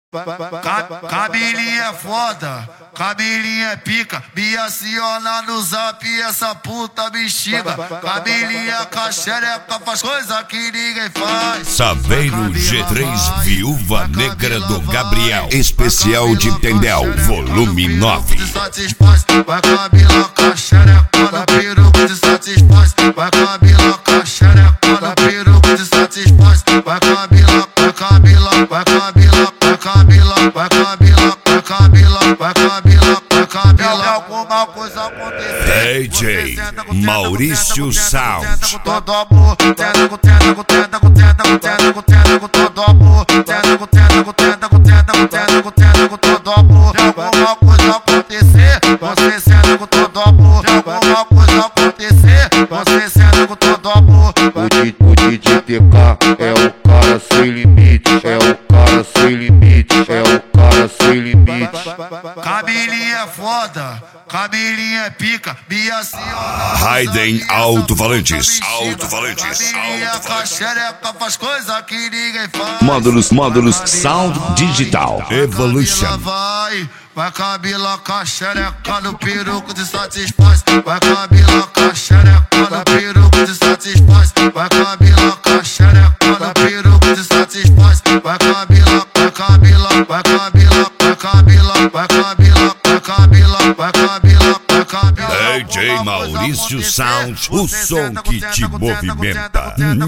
Cabelinho é foda, cabelinho é pica, me aciona no zap essa puta bexiga. Cabelinho é caxereca, faz coisa que ninguém faz. Saveiro G3 Viúva Negra do Gabriel, especial de Tendel, volume 9. Vai cabelo caxereca no peruco de satisfaz. Vai cabelo caxereca no peruco de satisfaz. Vai cabelo, vai cabelo, vai cabelo, vai cabelo, vai cabelo, vai cabelo, vai cabelo, vai cabelo. Alguma coisa acontecer. DJ Maurício Sound. Todo amor, tenta com tenta com tenta com tenta com tenta com tenta com todo amor, tenta com tenta com tenta com tenta com tenta com tenta com todo amor. Alguma coisa acontecer, você senta com todo amor. Alguma coisa acontecer, você senta com todo amor. O DJ TK é o cara sem limite, é o cara sem limite, é o cara sem limite. Cabelinho é foda, cabelinho é pica, me aciona. Raiden Alto-Falantes. Alto-Falantes. Cabelinho é caxereca, faz coisa que ninguém faz. Módulos Sound Digital Evolution. Vai cabelo caxereca no peruco de satisfaz. Vai cabelo caxereca no peruco de satisfaz. Vai cabelo caxereca no peruco de satisfaz. Vai cabelo, vai cabelo, vai cabelo, vai cabelo, vai cabelo, vai cabelo, vai cabelo, vai cabelo. DJ Maurício Sound, o som que te movimenta. Tenta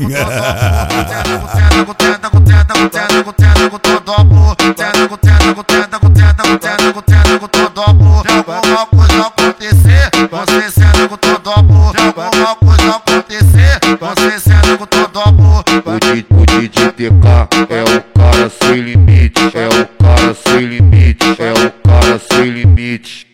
com todo amor, tenta com tenta com tenta com tenta com tenta com tenta com todo amor. Alguma coisa acontecer, você senta com todo amor. Alguma coisa acontecer, você senta com todo amor. O DJ TK é o cara sem limite, é o cara sem limite, é o cara sem limite.